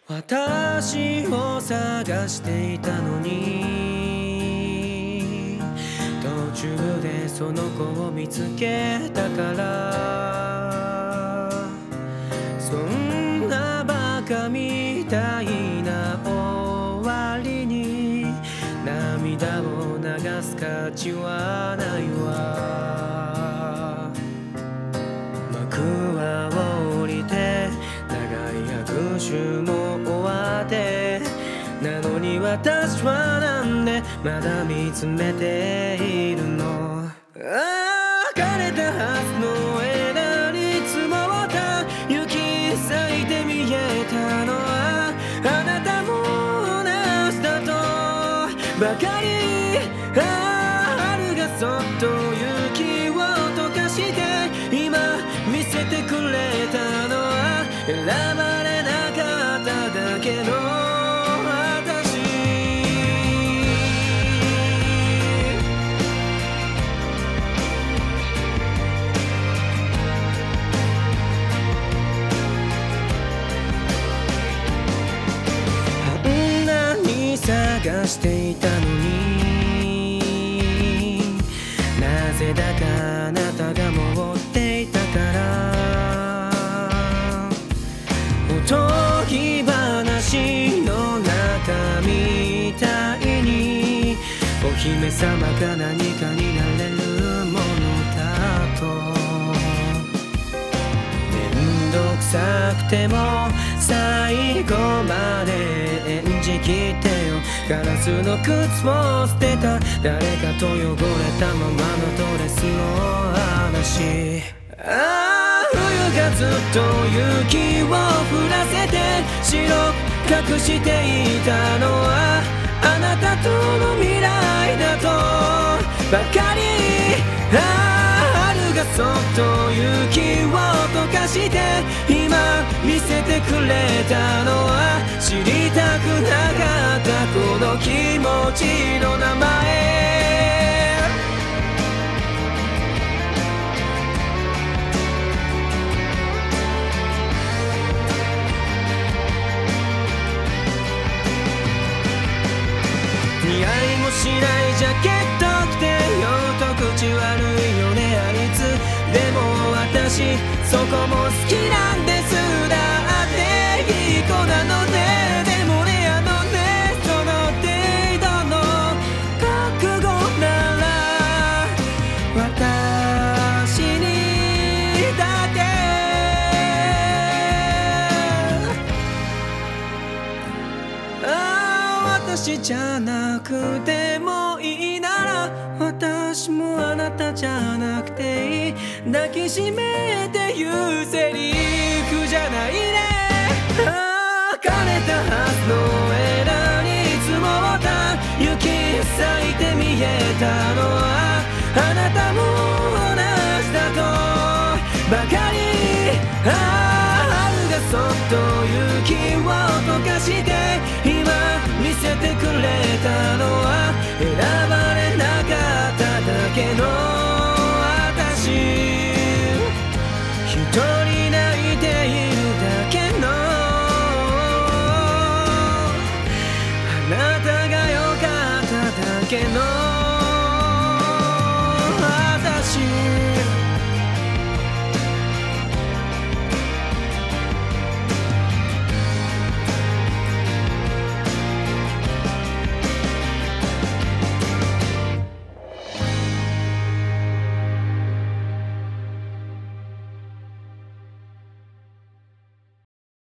私を探していたのに途中でその子を見つけたからそんなバカみたいな終わりに涙を流す価値はないわ幕は降りて長い拍手も終わってなのに私はなんでまだ見つめているの枯れたはずの枝に積もった雪咲いて見えたのはあなたも同じだとばかり春がそっと雪を溶かして今見せてくれたのは選ばれなかっただけの私あんなに探していたのになぜだかあなたが持っていたからおとぎ話の中みたいにお姫様か何かになれるものだとめんどくさくても最後まで演じきってよガラスの靴を捨てた誰かと汚れたままのドレスの話冬がずっと雪を降らせて白く隠していたのはあなたとの未来だとばかり春がそっと雪を溶かして今見せてくれたのは知りたくなかったこの気持ちの名前似合いもしないジャケット着てよと口悪いよねあいつでも私そこも好きなんですだっていい子なのねでもねあのねその程度の覚悟なら私にだけ私じゃなくてもいいなら私もあなたじゃなくていい抱きしめて言うセリフじゃないね枯れたはずの枝に積もった雪咲いて見えたのはあなたも同じだとばかり春がそっと雪を溶かして今見せてくれたのは選ばれなかっただけの